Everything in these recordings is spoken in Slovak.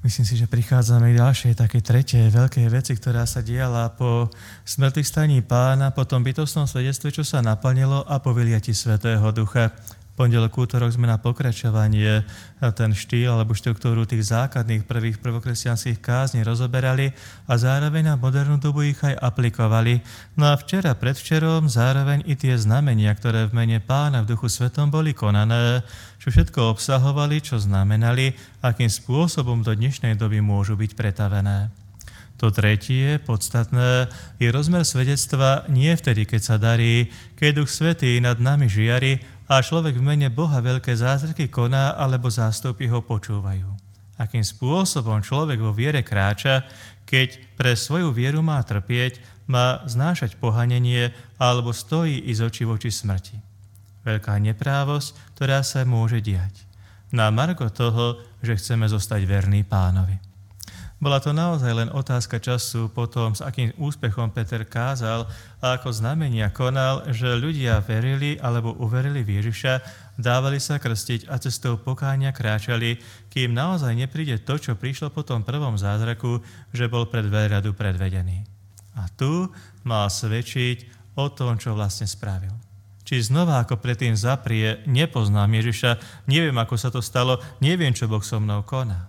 Myslím si, že prichádzame k ďalšej, také tretej veľkej veci, ktorá sa diala po smrtvých staní Pána, po tom bytostnom svedectve, čo sa naplnilo a po vyliati Svätého Ducha. Pondelok, útorok sme na pokračovanie ten štýl alebo štruktúru tých základných prvých prvokresťanských kázni rozoberali a zároveň na modernú dobu ich aj aplikovali. No a včera, predvčerom, zároveň i tie znamenia, ktoré v mene Pána v Duchu Svetom boli konané, čo všetko obsahovali, čo znamenali, akým spôsobom do dnešnej doby môžu byť pretavené. To tretie, podstatné, je rozmer svedectva nie vtedy, keď sa darí, keď Duch Svätý nad nami žiari a človek v mene Boha veľké zázraky koná alebo zástupy ho počúvajú. Akým spôsobom človek vo viere kráča, keď pre svoju vieru má trpieť, má znášať pohanenie alebo stojí i z očí voči smrti. Veľká neprávosť, ktorá sa môže diať. Na margo toho, že chceme zostať verní Pánovi. Bola to naozaj len otázka času potom, s akým úspechom Peter kázal a ako znamenia konal, že ľudia verili alebo uverili v Ježiša, dávali sa krstiť a cestou pokánia kráčali, kým naozaj nepríde to, čo prišlo po tom prvom zázraku, že bol pred veľradu predvedený. A tu mal svedčiť o tom, čo vlastne spravil. Či znova ako predtým zaprie, nepoznám Ježiša, neviem, ako sa to stalo, neviem, čo Boh so mnou koná.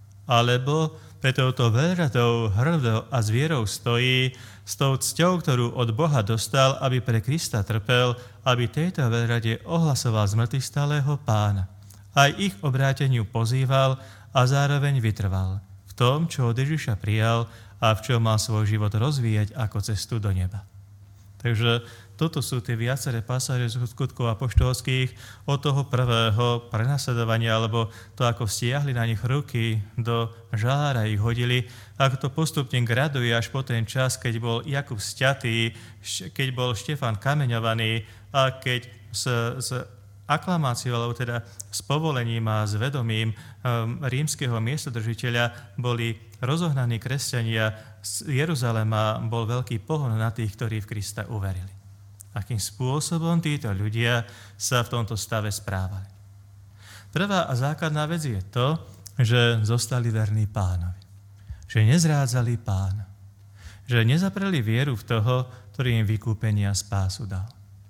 Alebo pre touto veľradou, hrdou a zvierou stojí s tou cťou, ktorú od Boha dostal, aby pre Krista trpel, aby tejto veľrade ohlasoval zmŕtvychvstalého Pána. Aj ich obráteniu pozýval a zároveň vytrval v tom, čo od Ježiša prijal a v čom mal svoj život rozvíjať ako cestu do neba. Takže toto sú tie viaceré pasáže z skutkov apoštolských od toho prvého prenasledovania, alebo to, ako stiahli na nich ruky do žalára, ich hodili, ako to postupne graduje až po ten čas, keď bol Jakub sťatý, keď bol Štefan kameňovaný a keď s aklamáciou, alebo teda s povolením a s vedomím rímskeho miestodržiteľa boli rozohnaní kresťania z Jeruzalema, bol veľký pohon na tých, ktorí v Krista uverili. Akým spôsobom títo ľudia sa v tomto stave správali. Prvá a základná vec je to, že zostali verní Pánovi. Že nezrádzali Pána. Že nezapreli vieru v toho, ktorý im vykúpenie a spásu dal.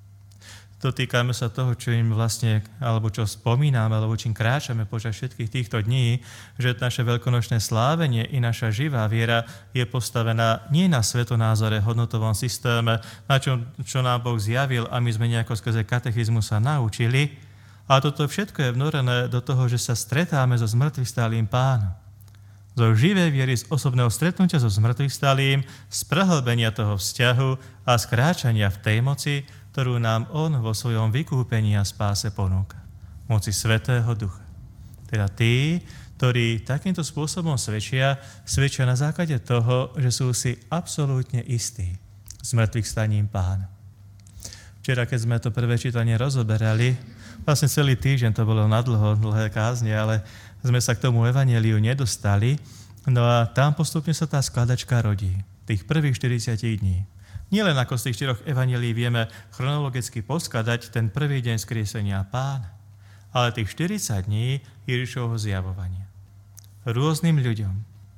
Dotýkame sa toho, čo im vlastne, alebo čo spomíname, alebo čím kráčame počas všetkých týchto dní, že naše veľkonočné slávenie i naša živá viera je postavená nie na svetonázore, hodnotovom systéme, na čo nám Boh zjavil a my sme nejako skrze katechizmu sa naučili. A toto všetko je vnorené do toho, že sa stretáme so zmŕtvychvstalým Pánom. Zo živej viery, z osobného stretnutia so zmŕtvychvstalým, z prehlbenia toho vzťahu a skráčania v tej moci, ktorú nám on vo svojom vykúpení a spáse ponúka. Moci Svätého Ducha. Teda tí, ktorí takýmto spôsobom svedčia na základe toho, že sú si absolútne istí zmŕtvychvstaním Pána. Včera, keď sme to prvé čítanie rozoberali, vlastne celý týždeň to bolo dlhé kázne, ale sme sa k tomu evanjeliu nedostali, no a tam postupne sa tá skladačka rodí. Tých prvých 40 dní. Nielen ako z tých 4 evanjelií vieme chronologicky poskladať ten prvý deň skriesenia Pána, ale tých 40 dní Ježišovho zjavovania. Rôznym ľuďom,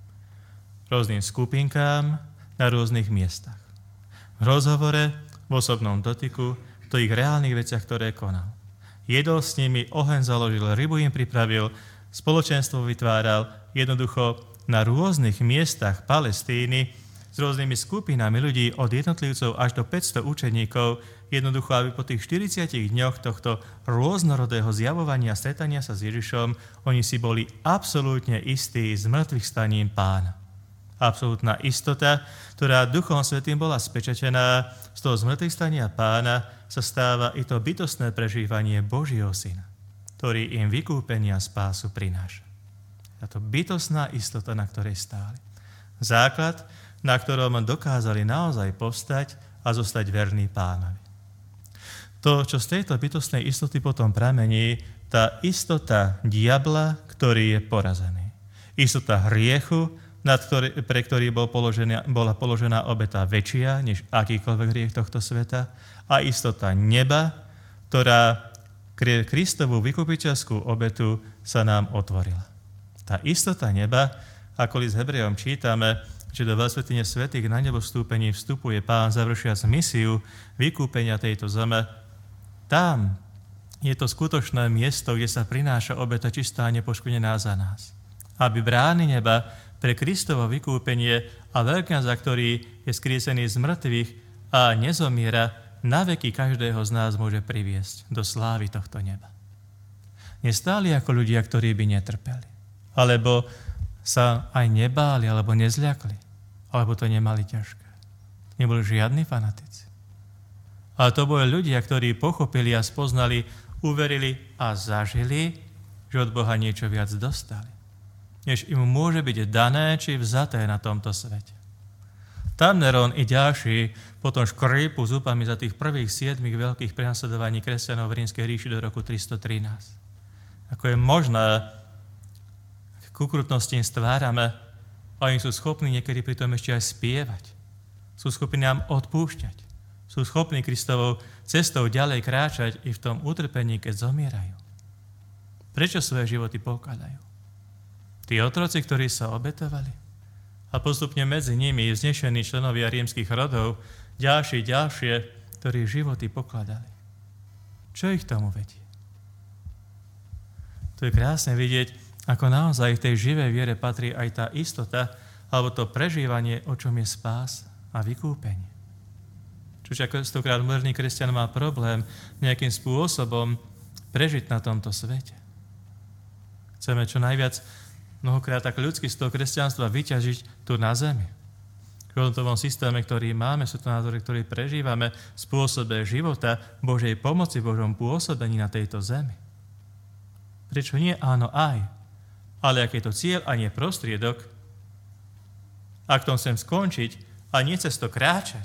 rôznym skupinkám na rôznych miestach. V rozhovore, v osobnom dotyku, v tých reálnych veciach, ktoré konal. Jedol s nimi, oheň založil, rybu im pripravil, spoločenstvo vytváral, jednoducho na rôznych miestach Palestíny s rôznymi skupinami ľudí od jednotlivcov až do 500 učeníkov, jednoducho, aby po tých 40 dňoch tohto rôznorodého zjavovania a stretania sa s Ježišom, oni si boli absolútne istí zmŕtvychvstaním Pána. Absolútna istota, ktorá Duchom Svätým bola spečatená, z toho zmŕtvychvstania Pána sa stáva i to bytostné prežívanie Božieho Syna, ktorý im vykúpenie a spásu prináša. Táto bytostná istota, na ktorej stáli. Základ, na ktorom dokázali naozaj povstať a zostať verní Pánovi. To, čo z tejto bytostnej istoty potom pramení, tá istota diabla, ktorý je porazený. Istota hriechu, pre ktorý bola položená obeta väčšia, než akýkoľvek hriech tohto sveta, a istota neba, ktorá Kristovú vykupiteľskú obetu sa nám otvorila. Tá istota neba Ako list Hebrejom čítame, že do veľsvätyne svätých na nebo vstúpení vstupuje Pán završiac misiu vykúpenia tejto zeme. Tam je to skutočné miesto, kde sa prináša obeta čistá a nepoškvrnená za nás. Aby brány neba pre Kristovo vykúpenie a veľkňaza, ktorý je skriesený z mŕtvych a nezomiera, na veky každého z nás môže priviesť do slávy tohto neba. Nestáli ako ľudia, ktorí by netrpeli, alebo sa aj nebáli, alebo nezľakli, alebo to nemali ťažké. Neboli žiadni fanatici. Ale to boli ľudia, ktorí pochopili a spoznali, uverili a zažili, že od Boha niečo viac dostali, než im môže byť dané či vzaté na tomto svete. Tam Nerón i ďalší potom škrípu zúbami za tých prvých 7 veľkých prenasledovaní kresťanov v Rímskej ríši do roku 313. Ako je možné, k ukrutnosti im stvárame, a oni sú schopní niekedy pritom ešte aj spievať. Sú schopní nám odpúšťať. Sú schopní Kristovou cestou ďalej kráčať i v tom utrpení, keď zomierajú. Prečo svoje životy pokladajú? Tí otroci, ktorí sa obetovali a postupne medzi nimi vznešení členovia rímskych rodov, ďalšie, ktorí životy pokladali. Čo ich tomu vedie? To je krásne vidieť, ako naozaj v tej živej viere patrí aj tá istota, alebo to prežívanie, o čom je spás a vykúpenie. Čiže ako stokrát moderný kresťan má problém nejakým spôsobom prežiť na tomto svete. Chceme čo najviac, mnohokrát tak ľudsky z toho kresťanstva vyťažiť tu na zemi. V hodnotovom systéme, ktorý máme, sú to názory, ktoré prežívame, spôsobe života, Božej pomoci, Božom pôsobení na tejto zemi. Prečo nie? Áno, aj. Ale ak je to cieľ a nie prostriedok, ak tom chcem skončiť a nie cez to kráčať,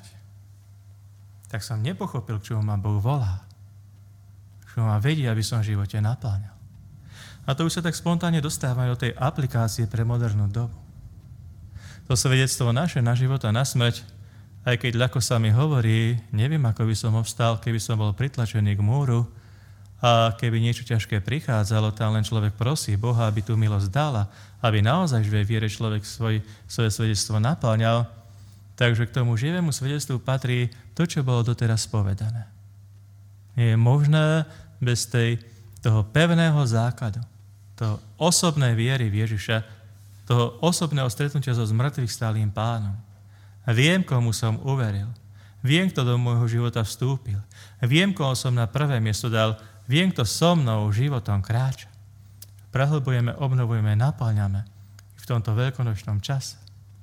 tak som nepochopil, k čomu ma Boh volá. Čo ma vedie, aby som v živote napĺňal. A to už sa tak spontánne dostávame do tej aplikácie pre modernú dobu. To svedectvo naše na život a na smrť, aj keď ľahko sa mi hovorí, neviem, ako by som obstal, keby som bol pritlačený k múru, a keby niečo ťažké prichádzalo, tam len človek prosí Boha, aby tú milosť dala, aby naozaj v viere človek svoje svedectvo napĺňal. Takže k tomu živému svedectvu patrí to, čo bolo doteraz povedané. Nie je možné bez toho pevného základu, toho osobnej viery v Ježiša, toho osobného stretnutia so zmrtvých stálým Pánom. Viem, komu som uveril. Viem, kto do môjho života vstúpil. Viem, koho som na prvé miesto dal. Viem, kto so mnou životom kráča. Prehlbujeme, obnovujeme, napĺňame v tomto veľkonočnom čase.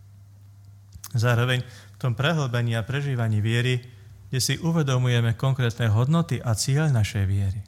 Zároveň v tom prehlbení a prežívaní viery, kde si uvedomujeme konkrétne hodnoty a cieľ našej viery.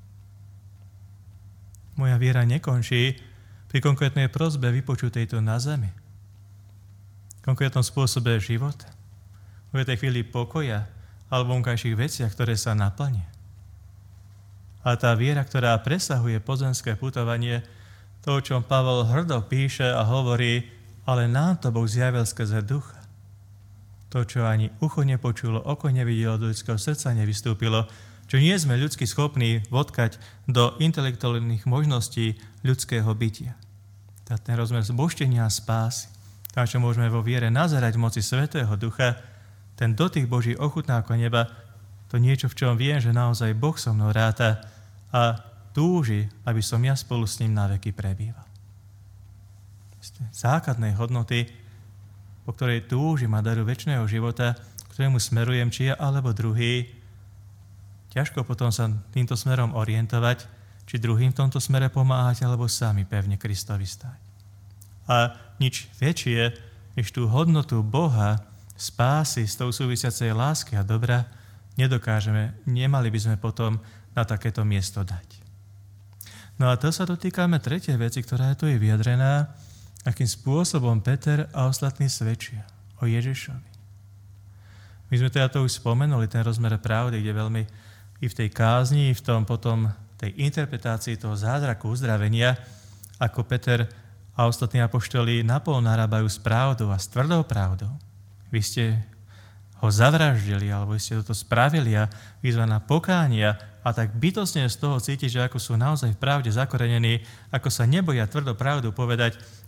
Moja viera nekončí pri konkrétnej prosbe vypočutej tu na zemi. V konkrétnom spôsobe života. V tej chvíli pokoja alebo vonkajších veciach, ktoré sa naplnia. A tá viera, ktorá presahuje pozemské putovanie, to, o čom Pavol hrdo píše a hovorí, ale nám to Boh zjavil skrze ducha. To, čo ani ucho nepočulo, oko nevidelo, do ľudského srdca nevystúpilo, čo nie sme ľudsky schopní vodkať do intelektuálnych možností ľudského bytia. Ten rozmer zbožtenia a spásy, tam, čo môžeme vo viere nazerať v moci Svätého Ducha, ten dotyk Boží ochutná ako neba, to niečo, v čom viem, že naozaj Boh so mnou ráta a túži, aby som ja spolu s ním na veky prebýval. Základnej hodnoty, po ktorej túžim a daru večného života, ktorému smerujem, či ja alebo druhý, ťažko potom sa týmto smerom orientovať, či druhým v tomto smere pomáhať, alebo sami pevne Kristovi stáť. A nič väčšie, než tú hodnotu Boha, spásy, s tou súvisiacej lásky a dobra, nedokážeme, nemali by sme potom na takéto miesto dať. No a to sa dotýkame tretej veci, ktorá je tu vyjadrená, akým spôsobom Peter a ostatní svedčia o Ježišovi. My sme teda to už spomenuli, ten rozmer pravdy, kde veľmi i v tej kázni, i v tom potom tej interpretácii toho zázraku uzdravenia, ako Peter a ostatní apoštoli napol narábajú s pravdou a s tvrdou pravdou. Vy ste ho zavraždili, alebo ste toto spravili a výzva na pokánia a tak bytostne z toho cítiť, že ako sú naozaj v pravde zakorenení, ako sa neboja tvrdo pravdu povedať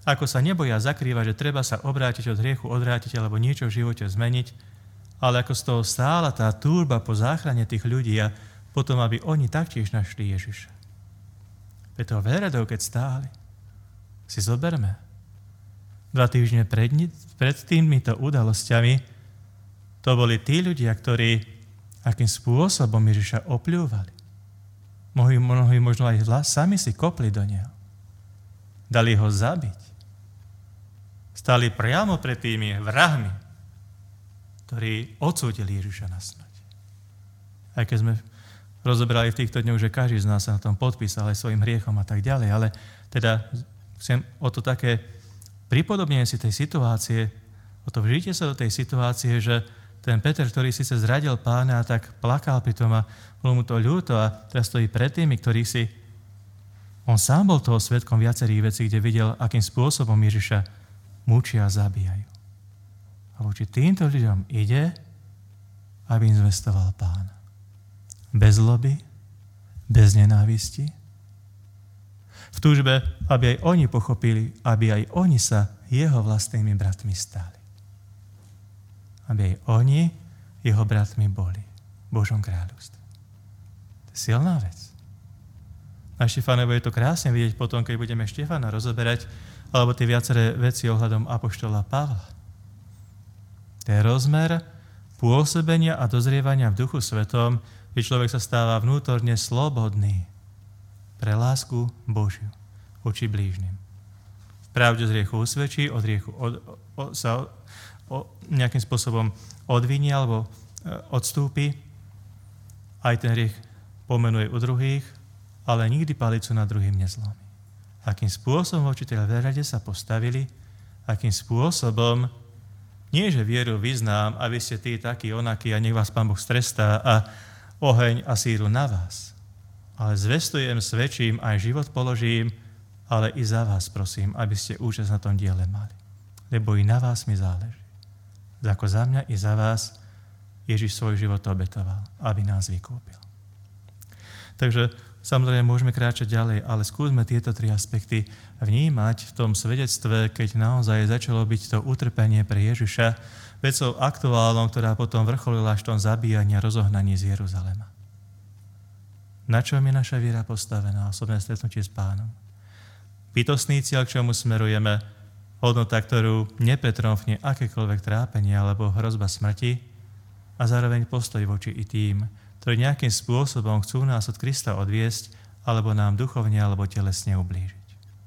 ako sa neboja zakrývať, že treba sa obrátiť od hriechu, odvrátiť alebo niečo v živote zmeniť, ale ako z toho stála tá túžba po záchrane tých ľudí a potom, aby oni taktiež našli Ježiša. Preto Veredov, keď stáli, si zoberme. 2 týždne pred týmito udalosťami to boli tí ľudia, ktorí akým spôsobom Ježiša opľúvali. Mnohí možno aj sami si kopli do neho. Dali ho zabiť. Stali priamo pred tými vrahmi, ktorí odsúdili Ježiša na smrť. Aj keď sme rozobrali v týchto dňoch, že každý z nás sa na tom podpísal aj svojim hriechom a tak ďalej, ale teda chcem o to také pripodobnenie si tej situácie, o to vžite sa do tej situácie, že ten Peter, ktorý síce zradil Pána a tak plakal pri tom a bolo mu to ľúto a teraz stojí pred tými, ktorí si on sám bol toho svedkom viacerých vecí, kde videl, akým spôsobom Ježiša mučia a zabíjajú. A voči týmto ľuďom ide, aby im zvestoval Pána. Bez zloby, bez nenávisti. V túžbe, aby aj oni pochopili, aby aj oni sa jeho vlastnými bratmi stali. Aby aj oni jeho bratmi boli v Božom kráľovstve. To je silná vec. Na Štefanovi je to krásne vidieť potom, keď budeme Štefana rozoberať, alebo tie viaceré veci ohľadom apoštola Pavla. To je rozmer pôsobenia a dozrievania v Duchu Svetom, kde človek sa stáva vnútorne slobodný pre lásku Božiu voči blížnym. V pravde z hriechu usvedčí, od hriechu sa nejakým spôsobom odvinie alebo odstúpi. Aj ten hriech pomenuje u druhých, ale nikdy palicu na druhým nezlomí. Akým spôsobom voči tej verade sa postavili, akým spôsobom, nie že vieru vyznám, aby ste tí takí, onakí a nech vás Pán Boh strestá a oheň a síru na vás. Ale zvestujem, svedčím, aj život položím, ale i za vás prosím, aby ste účasť na tom diele mali. Lebo i na vás mi záleží. Ako za mňa i za vás Ježiš svoj život obetoval, aby nás vykúpil. Takže samozrejme môžeme kráčať ďalej, ale skúsme tieto 3 aspekty vnímať v tom svedectve, keď naozaj začalo byť to utrpenie pre Ježiša, vecou aktuálnou, ktorá potom vrcholila až v tom zabíjaní a rozohnaní z Jeruzalema. Na čom je naša viera postavená? Osobné stretnutie s Pánom. Bytostný cieľ, k čomu smerujeme, hodnota, ktorú nepretromfne akékoľvek trápenie alebo hrozba smrti a zároveň postoj voči i tým, ktorí nejakým spôsobom chcú nás od Krista odviesť alebo nám duchovne alebo telesne ublížiť.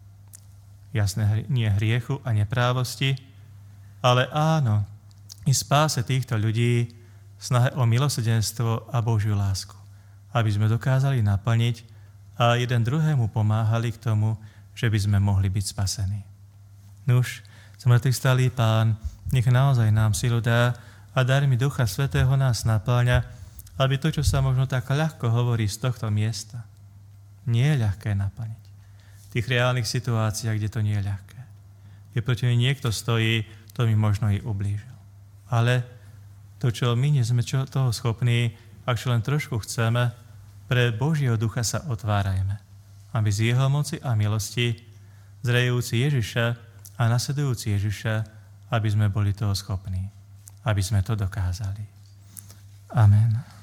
Jasné, nie hriechu a neprávosti, ale áno, i spáse týchto ľudí, snahe o milosrdenstvo a Božiu lásku, aby sme dokázali naplniť a jeden druhému pomáhali k tomu, že by sme mohli byť spasení. Nuž, smrtvých stalý Pán, nech naozaj nám silu dá a darmi Ducha Svätého nás napĺňa, aby to, čo sa možno tak ľahko hovorí z tohto miesta, nie je ľahké naplniť. V tých reálnych situáciách, kde to nie je ľahké. Keď proti mi niekto stojí, to mi možno i ublížil. Ale to, čo my nie sme toho schopní, ak čo len trošku chceme, pre Božieho Ducha sa otvárajme, aby z jeho moci a milosti, zrejúci Ježiša a nasledujúci Ježiša, aby sme boli toho schopní, aby sme to dokázali. Amen.